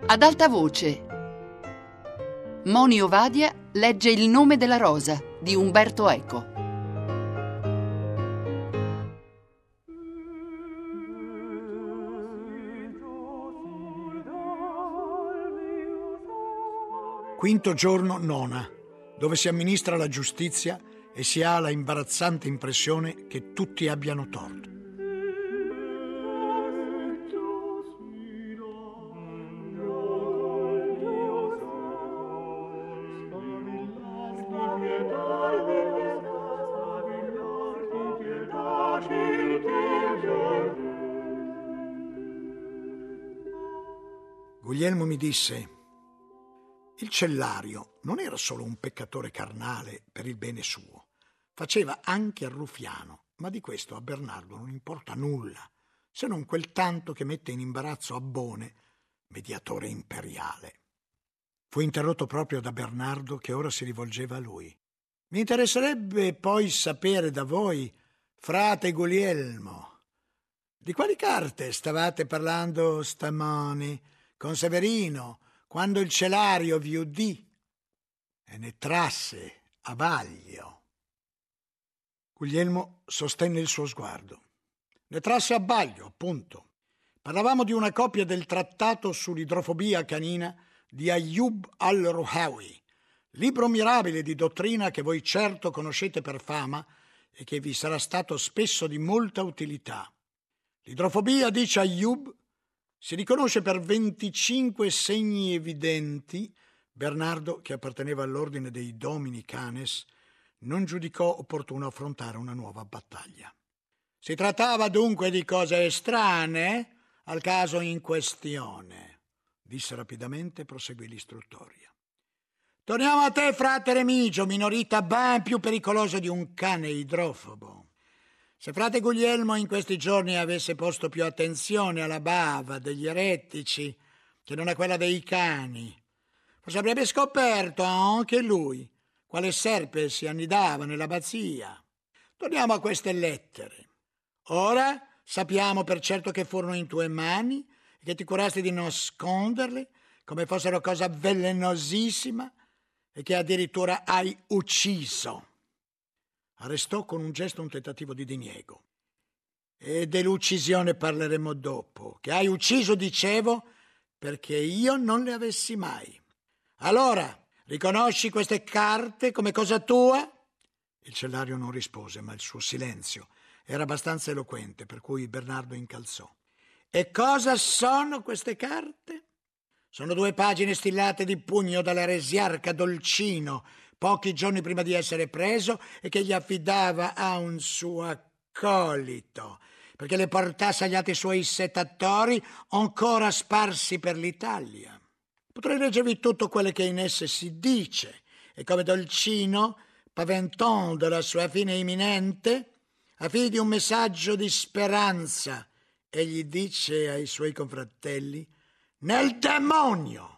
Ad alta voce, Moni Ovadia legge Il nome della rosa di Umberto Eco. Quinto giorno, nona, dove si amministra la giustizia e si ha la imbarazzante impressione che tutti abbiano torto. Guglielmo mi disse: il cellario non era solo un peccatore carnale per il bene suo, faceva anche il ruffiano, ma di questo a Bernardo non importa nulla, se non quel tanto che mette in imbarazzo Abbone, mediatore imperiale. Fu interrotto proprio da Bernardo, che ora si rivolgeva a lui. Mi interesserebbe poi sapere da voi, frate Guglielmo, di quali carte stavate parlando stamani con Severino, quando il celario vi udì e ne trasse a vaglio. Guglielmo sostenne il suo sguardo. Ne trasse a vaglio, appunto. Parlavamo di una copia del trattato sull'idrofobia canina di Ayyub al-Ruhawi, libro mirabile di dottrina che voi certo conoscete per fama e che vi sarà stato spesso di molta utilità. L'idrofobia, dice Ayyub, si riconosce per 25 segni evidenti. Bernardo, che apparteneva all'ordine dei Domini Canes, non giudicò opportuno affrontare una nuova battaglia. Si trattava dunque di cose estranee al caso in questione, disse rapidamente e proseguì l'istruttoria. Torniamo a te, frate Remigio, minorita ben più pericolosa di un cane idrofobo. Se frate Guglielmo in questi giorni avesse posto più attenzione alla bava degli eretici che non a quella dei cani, forse avrebbe scoperto anche lui quale serpe si annidava nell'abbazia. Torniamo a queste lettere. Ora sappiamo per certo che furono in tue mani e che ti curasti di nasconderle come fossero cosa velenosissima e che addirittura hai ucciso. Arrestò con un gesto un tentativo di diniego. E dell'uccisione parleremo dopo. Che hai ucciso, dicevo, perché io non le avessi mai. Allora, riconosci queste carte come cosa tua? Il cellario non rispose, ma il suo silenzio era abbastanza eloquente, per cui Bernardo incalzò. E cosa sono queste carte? Sono 2 pagine stillate di pugno dall'eresiarca Dolcino, pochi giorni prima di essere preso, e che gli affidava a un suo accolito, perché le portasse agli altri suoi settatori ancora sparsi per l'Italia. Potrei leggervi tutto quello che in esse si dice, e come Dolcino, paventando la sua fine imminente, affidi un messaggio di speranza, egli dice ai suoi confratelli: nel demonio!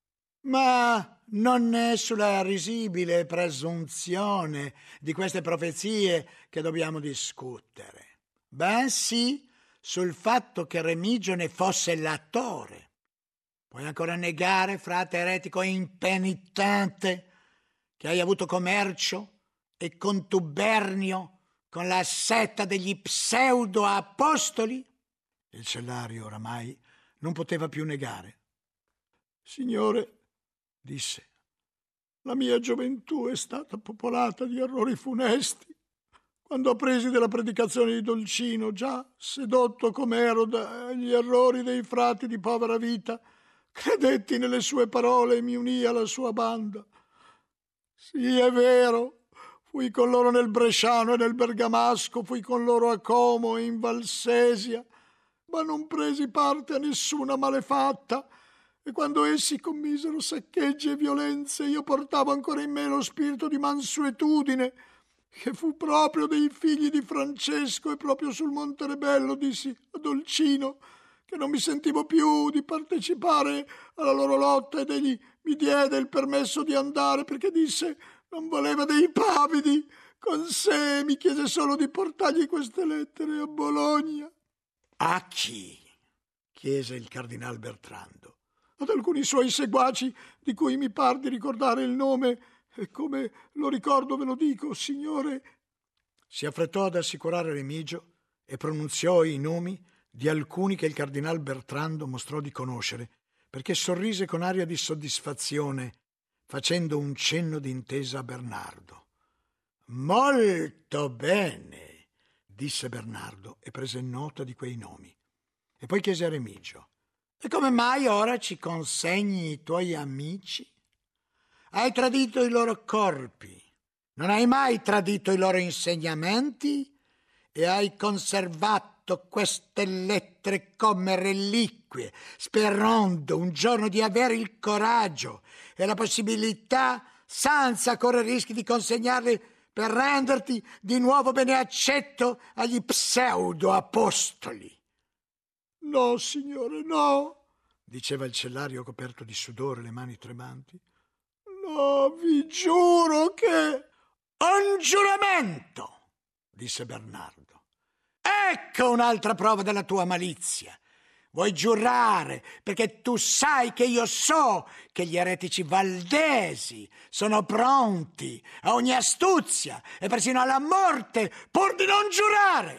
Ma non è sulla risibile presunzione di queste profezie che dobbiamo discutere, bensì sul fatto che Remigio ne fosse l'attore. Puoi ancora negare, frate eretico impenitente, che hai avuto commercio e contubernio con la setta degli pseudo-apostoli? Il cellario oramai non poteva più negare. Signore, disse, la mia gioventù è stata popolata di errori funesti. Quando appresi della predicazione di Dolcino, già sedotto com'ero dagli errori dei frati di povera vita, credetti nelle sue parole e mi unii alla sua banda. Sì, è vero, fui con loro nel Bresciano e nel Bergamasco, fui con loro a Como e in Valsesia, ma non presi parte a nessuna malefatta. E quando essi commisero saccheggi e violenze, io portavo ancora in me lo spirito di mansuetudine, che fu proprio dei figli di Francesco, e proprio sul Monte Rebello dissi a Dolcino che non mi sentivo più di partecipare alla loro lotta, ed egli mi diede il permesso di andare, perché disse non voleva dei pavidi con sé, mi chiese solo di portargli queste lettere a Bologna. A chi? Chiese il cardinal Bertrando. ad alcuni suoi seguaci, di cui mi par di ricordare il nome, e come lo ricordo ve lo dico, signore. Si affrettò ad assicurare Remigio e pronunziò i nomi di alcuni che il cardinal Bertrando mostrò di conoscere, perché sorrise con aria di soddisfazione, facendo un cenno d'intesa a Bernardo. «Molto bene», disse Bernardo e prese nota di quei nomi. E poi chiese a Remigio: «E come mai ora ci consegni i tuoi amici? Hai tradito i loro corpi, non hai mai tradito i loro insegnamenti e hai conservato queste lettere come reliquie, sperando un giorno di avere il coraggio e la possibilità, senza correre rischi, di consegnarle per renderti di nuovo beneaccetto agli pseudo-apostoli». «No, signore, no», diceva il cellario coperto di sudore, le mani tremanti. «No, vi giuro che...» «Un giuramento», disse Bernardo. «Ecco un'altra prova della tua malizia. Vuoi giurare perché tu sai che io so che gli eretici valdesi sono pronti a ogni astuzia e persino alla morte pur di non giurare.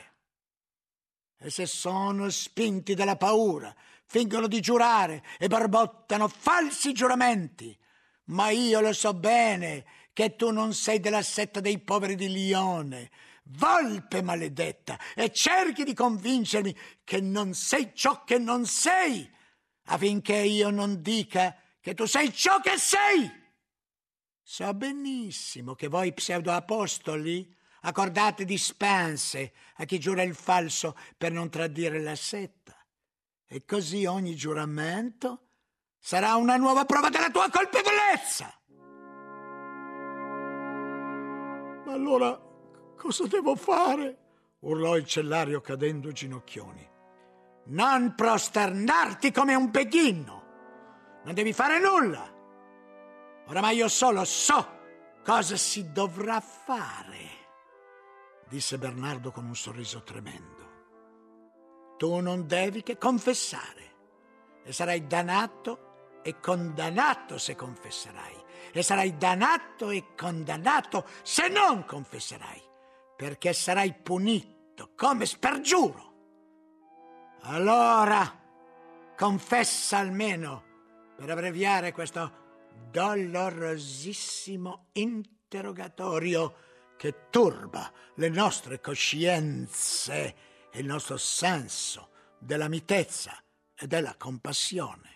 E se sono spinti dalla paura, fingono di giurare e barbottano falsi giuramenti. Ma io lo so bene che tu non sei della setta dei poveri di Lione, volpe maledetta, e cerchi di convincermi che non sei ciò che non sei, affinché io non dica che tu sei ciò che sei. So benissimo che voi pseudoapostoli accordate dispense a chi giura il falso per non tradire la setta, e così ogni giuramento sarà una nuova prova della tua colpevolezza. «Ma allora cosa devo fare?» urlò il cellario cadendo ginocchioni. «Non prosternarti come un beghino. Non devi fare nulla. Oramai io solo so cosa si dovrà fare», disse Bernardo con un sorriso tremendo. «Tu non devi che confessare, e sarai dannato e condannato se confesserai, e sarai dannato e condannato se non confesserai, perché sarai punito come spergiuro. Allora confessa almeno, per abbreviare questo dolorosissimo interrogatorio che turba le nostre coscienze e il nostro senso della mitezza e della compassione».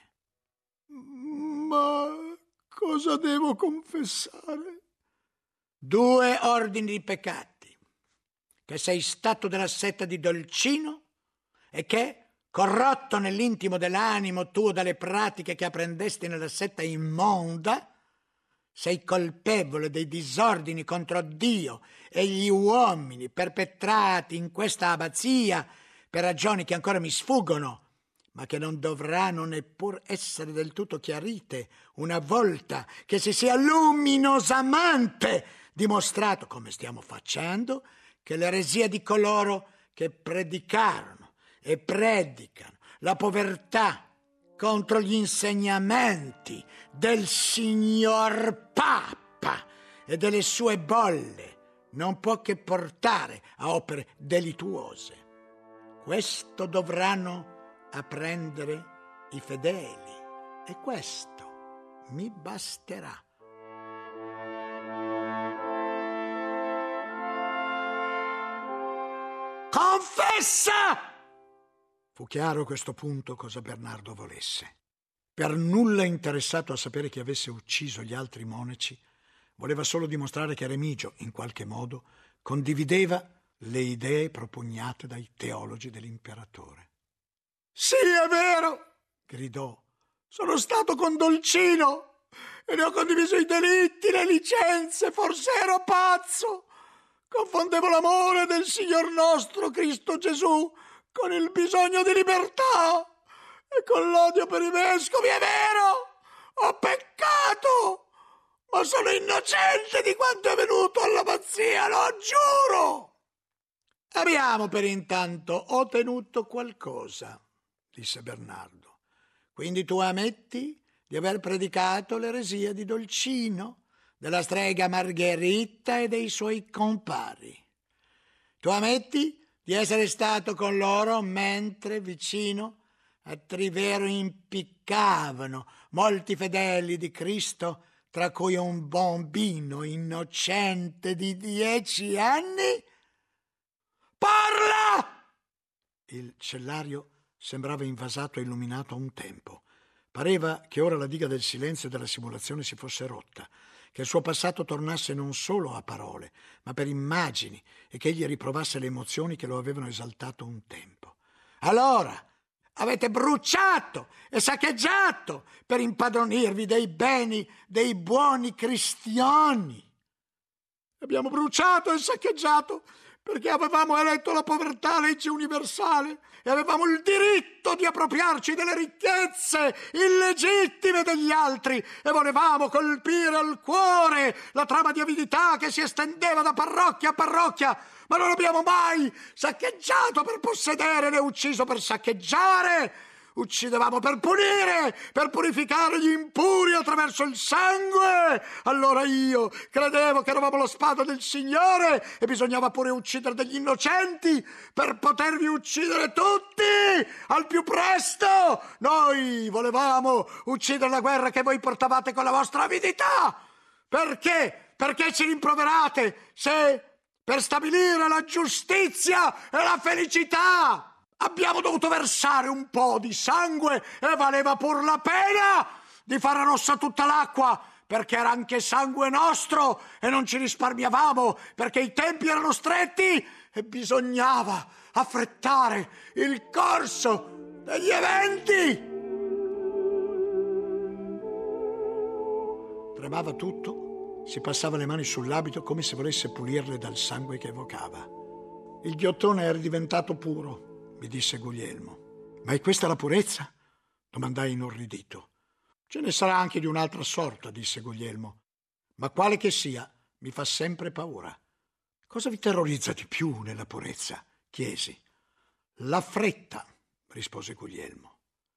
«Ma cosa devo confessare?» «2 ordini di peccati: che sei stato della setta di Dolcino e che, corrotto nell'intimo dell'animo tuo dalle pratiche che apprendesti nella setta immonda, sei colpevole dei disordini contro Dio e gli uomini perpetrati in questa abbazia per ragioni che ancora mi sfuggono, ma che non dovranno neppur essere del tutto chiarite una volta che si sia luminosamente dimostrato, come stiamo facendo, che l'eresia di coloro che predicarono e predicano la povertà contro gli insegnamenti del signor Papa e delle sue bolle non può che portare a opere delittuose. Questo dovranno apprendere i fedeli, e questo mi basterà». «Confessa!» Fu chiaro a questo punto cosa Bernardo volesse. Per nulla interessato a sapere chi avesse ucciso gli altri monaci, voleva solo dimostrare che Remigio, in qualche modo, condivideva le idee propugnate dai teologi dell'imperatore. «Sì, è vero!» gridò. «Sono stato con Dolcino e ne ho condiviso i delitti, le licenze, forse ero pazzo. Confondevo l'amore del Signor nostro Cristo Gesù con il bisogno di libertà e con l'odio per i vescovi. È vero, ho peccato, ma sono innocente di quanto è venuto all'abbazia, lo giuro». «Abbiamo per intanto ottenuto qualcosa», disse Bernardo. Quindi tu ammetti di aver predicato l'eresia di Dolcino, della strega Margherita e dei suoi compari. Tu ammetti di essere stato con loro mentre vicino a Trivero impiccavano molti fedeli di Cristo, tra cui un bambino innocente di 10 anni? Parla! Il cellario sembrava invasato e illuminato a un tempo. Pareva che ora la diga del silenzio e della simulazione si fosse rotta, che il suo passato tornasse non solo a parole, ma per immagini, e che egli riprovasse le emozioni che lo avevano esaltato un tempo. Allora, avete bruciato e saccheggiato per impadronirvi dei beni dei buoni cristiani. Abbiamo bruciato e saccheggiato perché avevamo eletto la povertà legge universale e avevamo il diritto di appropriarci delle ricchezze illegittime degli altri e volevamo colpire al cuore la trama di avidità che si estendeva da parrocchia a parrocchia, ma non abbiamo mai saccheggiato per possedere né ucciso per saccheggiare. Uccidevamo per punire, per purificare gli impuri attraverso il sangue. Allora io credevo che eravamo la spada del Signore e bisognava pure uccidere degli innocenti per potervi uccidere tutti al più presto. Noi volevamo uccidere la guerra che voi portavate con la vostra avidità. Perché? Perché ci rimproverate se per stabilire la giustizia e la felicità abbiamo dovuto versare un po' di sangue e valeva pur la pena di fare rossa tutta l'acqua, perché era anche sangue nostro e non ci risparmiavamo perché i tempi erano stretti e bisognava affrettare il corso degli eventi. Tremava tutto, si passava le mani sull'abito come se volesse pulirle dal sangue che evocava. Il ghiottone era diventato puro, mi disse Guglielmo. Ma è questa la purezza? Domandai inorridito. Ce ne sarà anche di un'altra sorta, disse Guglielmo. Ma quale che sia, mi fa sempre paura. Cosa vi terrorizza di più nella purezza? Chiesi. La fretta, rispose Guglielmo.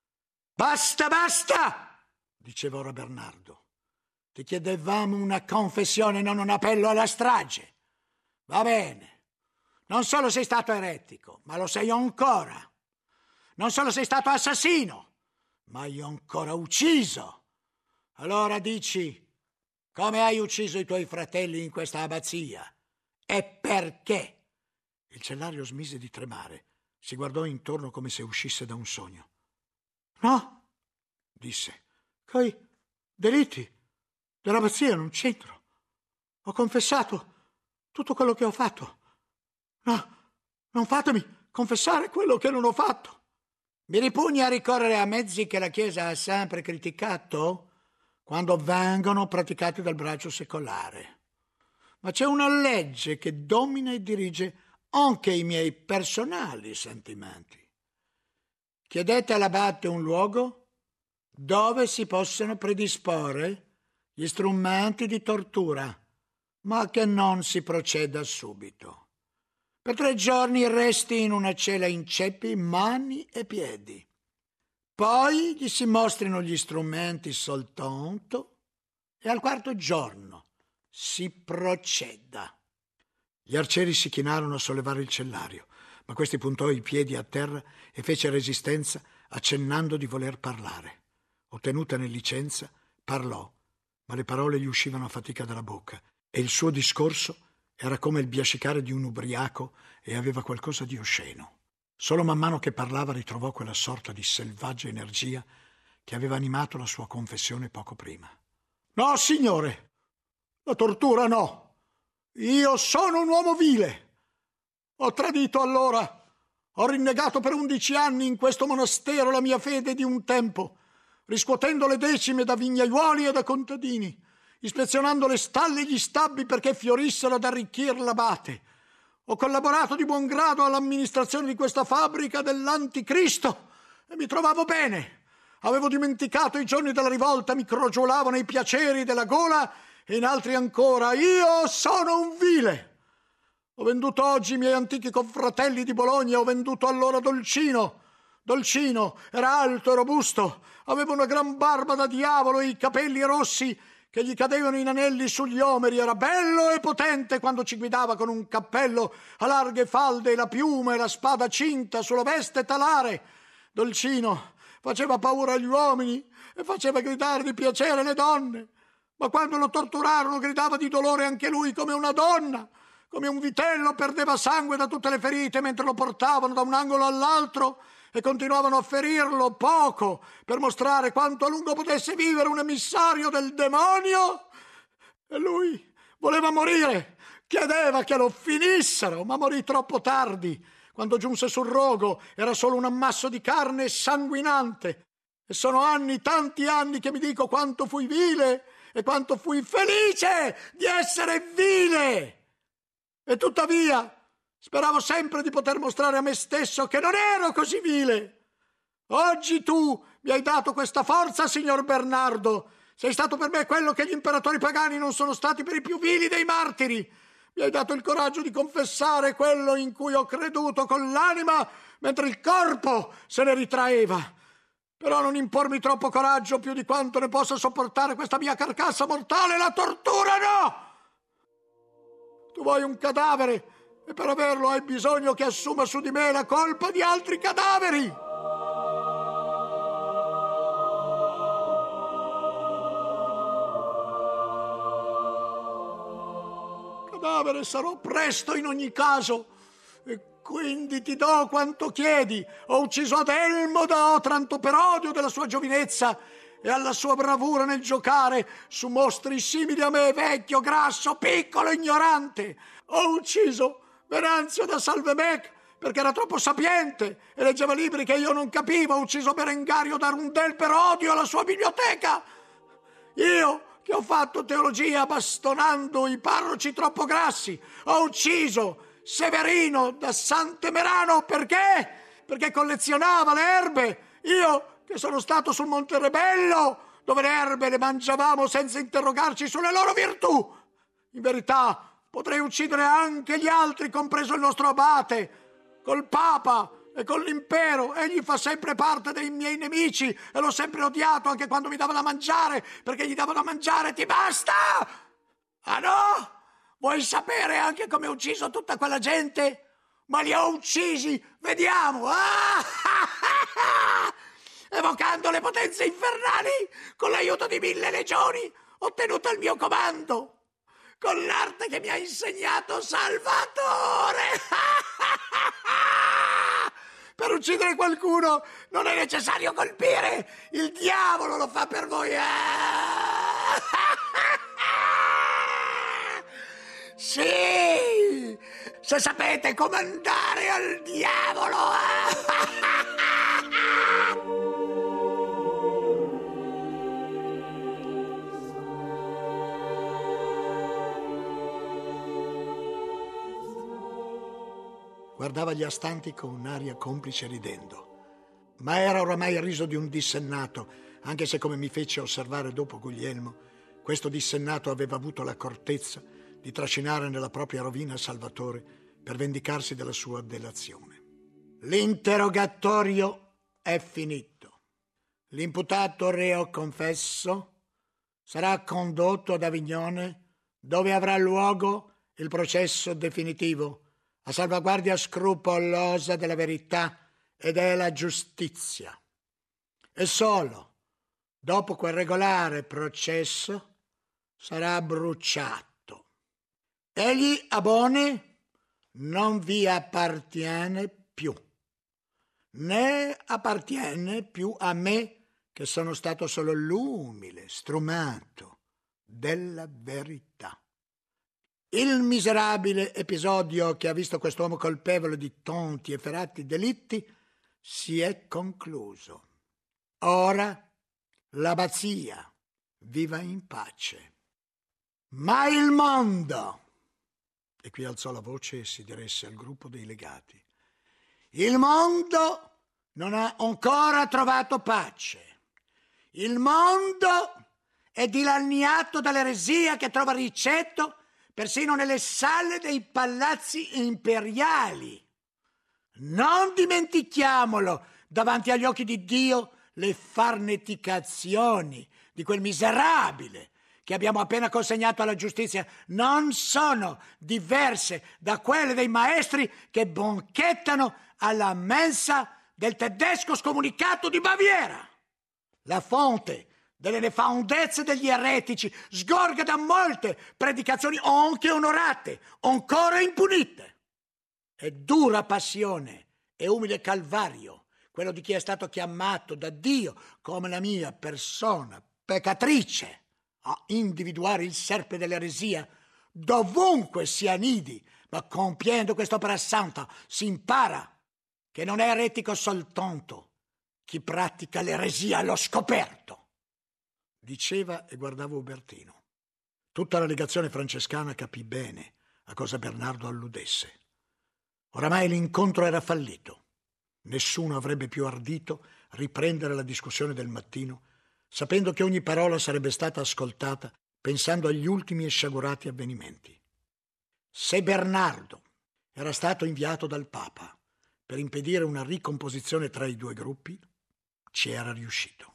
Basta, basta, diceva ora Bernardo. Ti chiedevamo una confessione, non un appello alla strage. Va bene. Non solo sei stato eretico, ma lo sei ancora. Non solo sei stato assassino, ma hai ancora ucciso. Allora dici, come hai ucciso i tuoi fratelli in questa abbazia? E perché? Il cellario smise di tremare, si guardò intorno come se uscisse da un sogno. No, disse, coi delitti dell'abbazia non c'entro. Ho confessato tutto quello che ho fatto. No, non fatemi confessare quello che non ho fatto. Mi ripugna a ricorrere a mezzi che la Chiesa ha sempre criticato quando vengono praticati dal braccio secolare. Ma c'è una legge che domina e dirige anche i miei personali sentimenti. Chiedete all'abate un luogo dove si possano predisporre gli strumenti di tortura, ma che non si proceda subito. Per 3 giorni resti in una cella in ceppi, mani e piedi. Poi gli si mostrino gli strumenti soltanto e al 4º giorno si proceda. Gli arcieri si chinarono a sollevare il cellario, ma questi puntò i piedi a terra e fece resistenza accennando di voler parlare. Ottenutane licenza, parlò, ma le parole gli uscivano a fatica dalla bocca e il suo discorso era come il biascicare di un ubriaco e aveva qualcosa di osceno. Solo man mano che parlava ritrovò quella sorta di selvaggia energia che aveva animato la sua confessione poco prima. No, signore, la tortura no. Io sono un uomo vile. Ho tradito allora. Ho rinnegato per 11 anni in questo monastero la mia fede di un tempo, riscuotendo le decime da vignaiuoli e da contadini, ispezionando le stalle e gli stabbi perché fiorissero ad arricchir l'abate. Ho collaborato di buon grado all'amministrazione di questa fabbrica dell'anticristo e mi trovavo bene. Avevo dimenticato i giorni della rivolta, mi crogiolavano i piaceri della gola e in altri ancora. Io sono un vile. Ho venduto oggi i miei antichi confratelli di Bologna, ho venduto allora Dolcino. Dolcino era alto e robusto, aveva una gran barba da diavolo e i capelli rossi che gli cadevano in anelli sugli omeri. Era bello e potente quando ci guidava con un cappello a larghe falde e la piuma e la spada cinta sulla veste talare. Dolcino faceva paura agli uomini e faceva gridare di piacere le donne, ma quando lo torturarono gridava di dolore anche lui come una donna. Come un vitello perdeva sangue da tutte le ferite mentre lo portavano da un angolo all'altro e continuavano a ferirlo poco per mostrare quanto a lungo potesse vivere un emissario del demonio. E lui voleva morire, chiedeva che lo finissero, ma morì troppo tardi. Quando giunse sul rogo era solo un ammasso di carne sanguinante. E sono anni, tanti anni, che mi dico quanto fui vile e quanto fui felice di essere vile. E tuttavia speravo sempre di poter mostrare a me stesso che non ero così vile. Oggi tu mi hai dato questa forza, signor Bernardo. Sei stato per me quello che gli imperatori pagani non sono stati per i più vili dei martiri. Mi hai dato il coraggio di confessare quello in cui ho creduto con l'anima mentre il corpo se ne ritraeva. Però non impormi troppo coraggio più di quanto ne possa sopportare questa mia carcassa mortale. La tortura no! Tu vuoi un cadavere e per averlo hai bisogno che assuma su di me la colpa di altri cadaveri. Cadavere sarò presto in ogni caso e quindi ti do quanto chiedi. Ho ucciso Adelmo da Otranto per odio della sua giovinezza e alla sua bravura nel giocare su mostri simili a me, vecchio, grasso, piccolo, ignorante. Ho ucciso Venanzio da Salvemec perché era troppo sapiente e leggeva libri che io non capivo. Ho ucciso Berengario da Rundel per odio alla sua biblioteca. Io, che ho fatto teologia bastonando i parroci troppo grassi, ho ucciso Severino da Sant'Emerano perché collezionava le erbe. Io, che sono stato sul Monte Rebello, dove le erbe le mangiavamo senza interrogarci sulle loro virtù. In verità, potrei uccidere anche gli altri, compreso il nostro abate, col Papa e con l'impero. Egli fa sempre parte dei miei nemici e l'ho sempre odiato anche quando mi dava da mangiare, perché gli davo da mangiare. Ti basta? Ah no? Vuoi sapere anche come ho ucciso tutta quella gente? Ma li ho uccisi, vediamo. Evocando le potenze infernali, con l'aiuto di 1000 legioni, ottenuto al mio comando, con l'arte che mi ha insegnato Salvatore. Per uccidere qualcuno non è necessario colpire, il diavolo lo fa per voi. Sì, se sapete comandare al diavolo. Guardava gli astanti con un'aria complice ridendo, ma era oramai il riso di un dissennato, anche se, come mi fece osservare dopo Guglielmo, questo dissennato aveva avuto l'accortezza di trascinare nella propria rovina Salvatore per vendicarsi della sua delazione. L'interrogatorio è finito. L'imputato reo confesso sarà condotto ad Avignone, dove avrà luogo il processo definitivo, a salvaguardia scrupolosa della verità e della giustizia. E solo dopo quel regolare processo sarà bruciato. Egli, Abone, non vi appartiene più, né appartiene più a me, che sono stato solo l'umile strumento della verità. Il miserabile episodio che ha visto quest'uomo colpevole di tonti e efferati delitti si è concluso. Ora l'abbazia viva in pace. Ma il mondo, e qui alzò la voce e si diresse al gruppo dei legati, il mondo non ha ancora trovato pace. Il mondo è dilaniato dall'eresia che trova ricesso persino nelle sale dei palazzi imperiali. Non dimentichiamolo, davanti agli occhi di Dio le farneticazioni di quel miserabile che abbiamo appena consegnato alla giustizia non sono diverse da quelle dei maestri che banchettano alla mensa del tedesco scomunicato di Baviera. La fonte delle nefandezze degli eretici sgorga da molte predicazioni anche onorate, ancora impunite. È dura passione e umile calvario quello di chi è stato chiamato da Dio come la mia persona peccatrice a individuare il serpe dell'eresia dovunque si annidi, ma compiendo quest'opera santa si impara che non è eretico soltanto chi pratica l'eresia allo scoperto. Diceva e guardava Ubertino. Tutta la legazione francescana capì bene a cosa Bernardo alludesse. Oramai l'incontro era fallito. Nessuno avrebbe più ardito riprendere la discussione del mattino, sapendo che ogni parola sarebbe stata ascoltata pensando agli ultimi e sciagurati avvenimenti. Se Bernardo era stato inviato dal Papa per impedire una ricomposizione tra i due gruppi, ci era riuscito.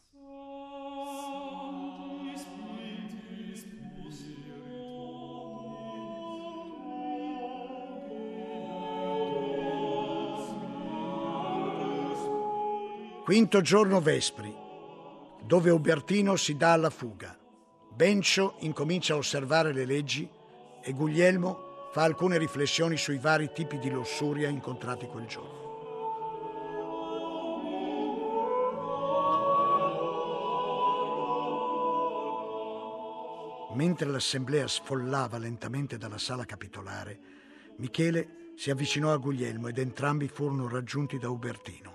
Quinto giorno vespri, dove Ubertino si dà alla fuga. Bencio incomincia a osservare le leggi e Guglielmo fa alcune riflessioni sui vari tipi di lussuria incontrati quel giorno. Mentre l'assemblea sfollava lentamente dalla sala capitolare, Michele si avvicinò a Guglielmo ed entrambi furono raggiunti da Ubertino.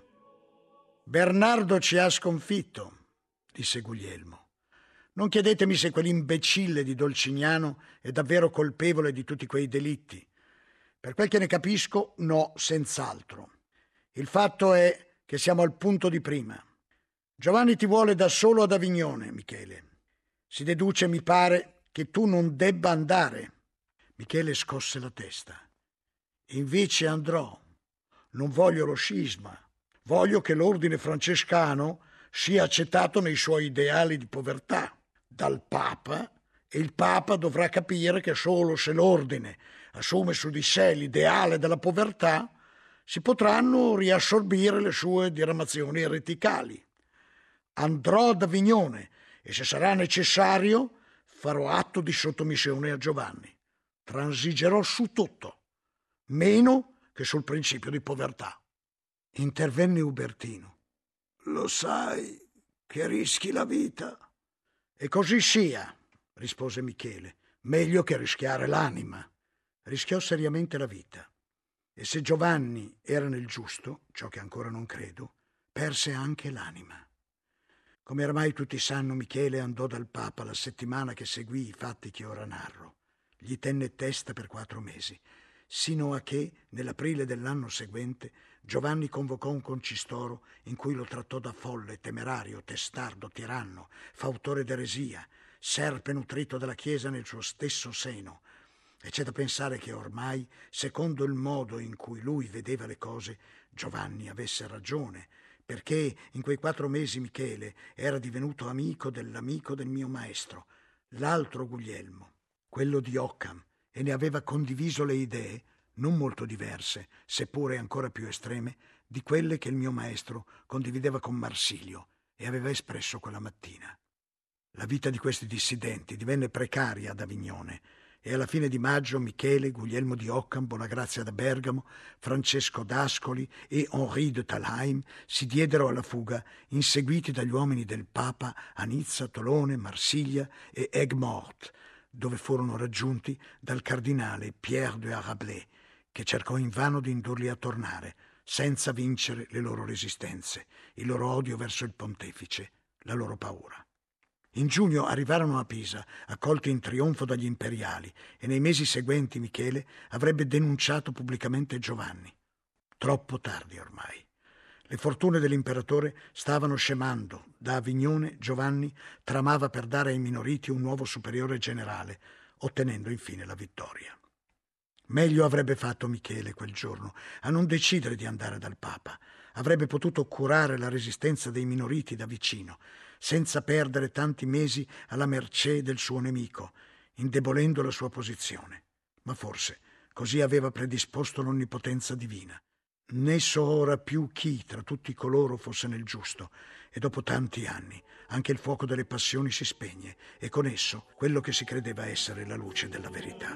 «Bernardo ci ha sconfitto», disse Guglielmo. «Non chiedetemi se quell'imbecille di Dolcignano è davvero colpevole di tutti quei delitti. Per quel che ne capisco, no, senz'altro. Il fatto è che siamo al punto di prima. Giovanni ti vuole da solo ad Avignone, Michele. Si deduce, mi pare, che tu non debba andare». Michele scosse la testa. «Invece andrò. Non voglio lo scisma. Voglio che l'ordine francescano sia accettato nei suoi ideali di povertà dal Papa, e il Papa dovrà capire che solo se l'ordine assume su di sé l'ideale della povertà si potranno riassorbire le sue diramazioni ereticali. Andrò ad Avignone e, se sarà necessario, farò atto di sottomissione a Giovanni. Transigerò su tutto, meno che sul principio di povertà». Intervenne Ubertino. «Lo sai che rischi la vita?» «E così sia», rispose Michele. «Meglio che rischiare l'anima». Rischiò seriamente la vita. E se Giovanni era nel giusto, ciò che ancora non credo, perse anche l'anima. Come ormai tutti sanno, Michele andò dal Papa la settimana che seguì i fatti che ora narro. Gli tenne testa per 4 mesi, sino a che, nell'aprile dell'anno seguente, Giovanni convocò un concistoro in cui lo trattò da folle, temerario, testardo, tiranno, fautore d'eresia, serpe nutrito dalla Chiesa nel suo stesso seno. E c'è da pensare che ormai, secondo il modo in cui lui vedeva le cose, Giovanni avesse ragione, perché in quei 4 mesi Michele era divenuto amico dell'amico del mio maestro, l'altro Guglielmo, quello di Occam, e ne aveva condiviso le idee, non molto diverse, seppure ancora più estreme, di quelle che il mio maestro condivideva con Marsilio e aveva espresso quella mattina. La vita di questi dissidenti divenne precaria ad Avignone e alla fine di maggio Michele, Guglielmo di Occam, Bonagrazia da Bergamo, Francesco d'Ascoli e Henri de Talheim si diedero alla fuga, inseguiti dagli uomini del Papa a Nizza, Tolone, Marsiglia e Aigues-Mortes, dove furono raggiunti dal cardinale Pierre de Arablais, che cercò invano di indurli a tornare, senza vincere le loro resistenze, il loro odio verso il pontefice, la loro paura. In giugno arrivarono a Pisa, accolti in trionfo dagli imperiali, e nei mesi seguenti Michele avrebbe denunciato pubblicamente Giovanni. Troppo tardi ormai. Le fortune dell'imperatore stavano scemando. Da Avignone Giovanni tramava per dare ai minoriti un nuovo superiore generale, ottenendo infine la vittoria. Meglio avrebbe fatto Michele quel giorno a non decidere di andare dal Papa, avrebbe potuto curare la resistenza dei minoriti da vicino, senza perdere tanti mesi alla mercé del suo nemico, indebolendo la sua posizione. Ma forse così aveva predisposto l'onnipotenza divina. Ne so ora più chi tra tutti coloro fosse nel giusto, e dopo tanti anni anche il fuoco delle passioni si spegne, e con esso quello che si credeva essere la luce della verità.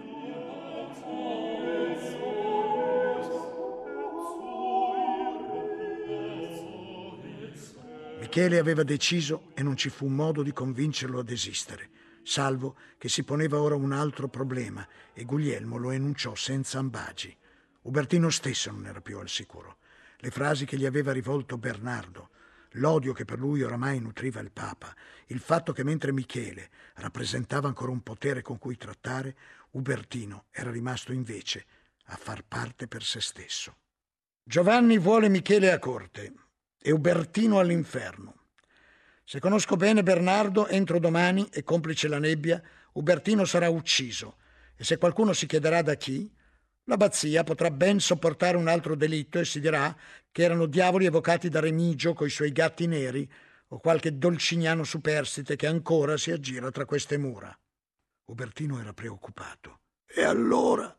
Michele aveva deciso e non ci fu modo di convincerlo a desistere, salvo che si poneva ora un altro problema e Guglielmo lo enunciò senza ambagi. Ubertino stesso non era più al sicuro. Le frasi che gli aveva rivolto Bernardo, l'odio che per lui oramai nutriva il Papa, il fatto che mentre Michele rappresentava ancora un potere con cui trattare, Ubertino era rimasto invece a far parte per se stesso. Giovanni vuole Michele a corte e Ubertino all'inferno. Se conosco bene Bernardo, entro domani, e complice la nebbia, Ubertino sarà ucciso, e se qualcuno si chiederà da chi, l'abbazia potrà ben sopportare un altro delitto e si dirà che erano diavoli evocati da Remigio coi suoi gatti neri o qualche dolcignano superstite che ancora si aggira tra queste mura. Ubertino era preoccupato. E allora?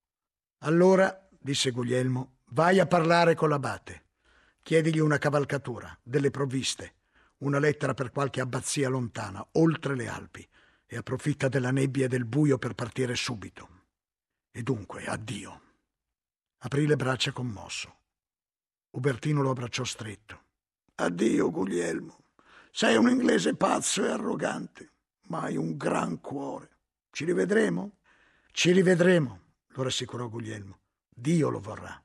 Allora, disse Guglielmo, vai a parlare con l'abate. Chiedigli una cavalcatura, delle provviste, una lettera per qualche abbazia lontana, oltre le Alpi, e approfitta della nebbia e del buio per partire subito. E dunque, addio. Aprì le braccia commosso. Ubertino lo abbracciò stretto. Addio, Guglielmo. Sei un inglese pazzo e arrogante, ma hai un gran cuore. Ci rivedremo? Ci rivedremo, lo rassicurò Guglielmo. Dio lo vorrà.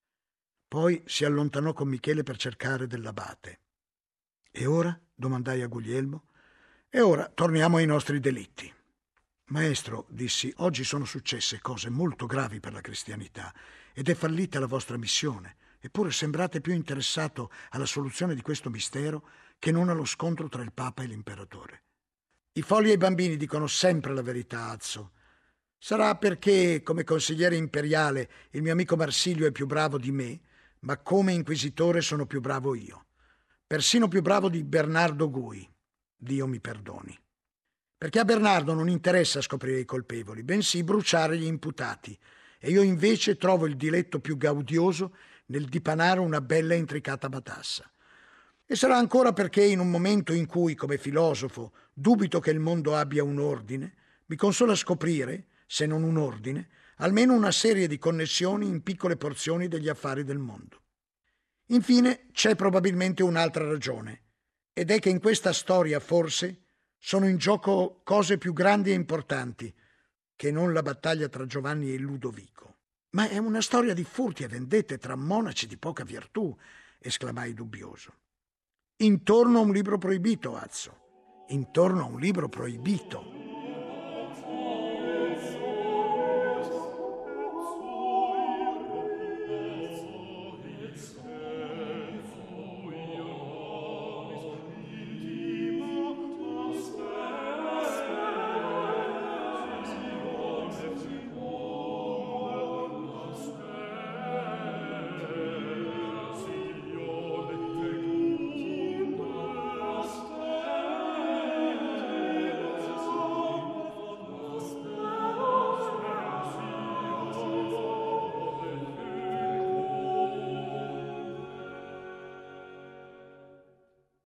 Poi si allontanò con Michele per cercare dell'abate. E ora? Domandai a Guglielmo. E ora torniamo ai nostri delitti. Maestro, dissi, oggi sono successe cose molto gravi per la cristianità ed è fallita la vostra missione, eppure sembrate più interessato alla soluzione di questo mistero che non allo scontro tra il Papa e l'imperatore. I folli e i bambini dicono sempre la verità, Azzo. Sarà perché, come consigliere imperiale, il mio amico Marsilio è più bravo di me, ma come inquisitore sono più bravo io. Persino più bravo di Bernardo Gui. Dio mi perdoni. Perché a Bernardo non interessa scoprire i colpevoli, bensì bruciare gli imputati, e io invece trovo il diletto più gaudioso nel dipanare una bella e intricata matassa. E sarà ancora perché in un momento in cui, come filosofo, dubito che il mondo abbia un ordine, mi consola scoprire, se non un ordine, almeno una serie di connessioni in piccole porzioni degli affari del mondo. Infine c'è probabilmente un'altra ragione, ed è che in questa storia forse sono in gioco cose più grandi e importanti che non la battaglia tra Giovanni e Ludovico. Ma è una storia di furti e vendette tra monaci di poca virtù, esclamai dubbioso. Intorno a un libro proibito, Azzo. Intorno a un libro proibito.